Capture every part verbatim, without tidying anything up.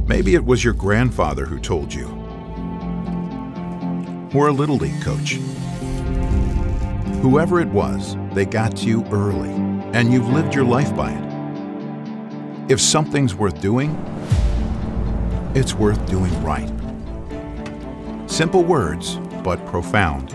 Maybe it was your grandfather who told you, or a Little League coach. Whoever it was, they got to you early, and you've lived your life by it. If something's worth doing, it's worth doing right. Simple words, but profound.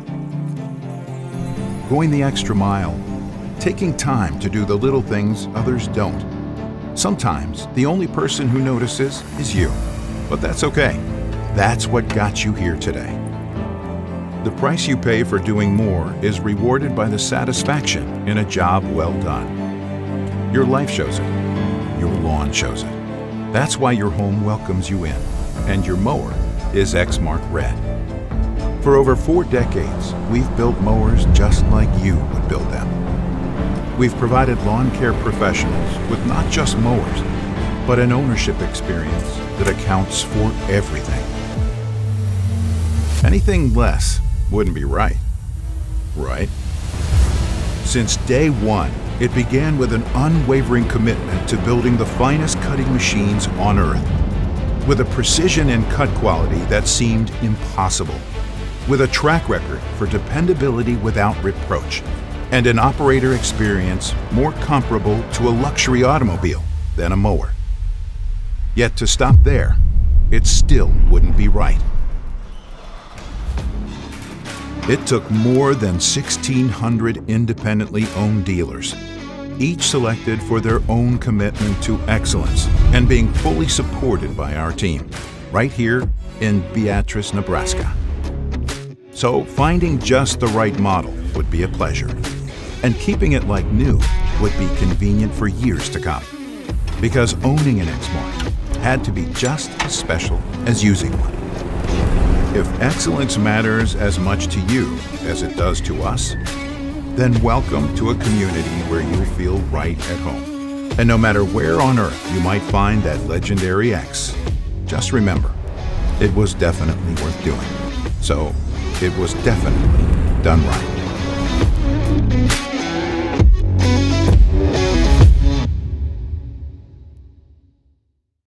Going the extra mile, taking time to do the little things others don't. Sometimes the only person who notices is you, but that's okay. That's what got you here today. The price you pay for doing more is rewarded by the satisfaction in a job well done. Your life shows it. Your lawn shows it. That's why your home welcomes you in, and your mower is Exmark Red. For over four decades, we've built mowers just like you would build them. We've provided lawn care professionals with not just mowers, but an ownership experience that accounts for everything. Anything less wouldn't be right, right? Since day one, it began with an unwavering commitment to building the finest cutting machines on earth, with a precision and cut quality that seemed impossible, with a track record for dependability without reproach, and an operator experience more comparable to a luxury automobile than a mower. Yet to stop there, it still wouldn't be right. It took more than sixteen hundred independently owned dealers, each selected for their own commitment to excellence and being fully supported by our team, right here in Beatrice, Nebraska. So finding just the right model would be a pleasure, and keeping it like new would be convenient for years to come, because owning an Exmark had to be just as special as using one. If excellence matters as much to you as it does to us, then welcome to a community where you'll feel right at home. And no matter where on earth you might find that legendary X, just remember, it was definitely worth doing. So it was definitely done right.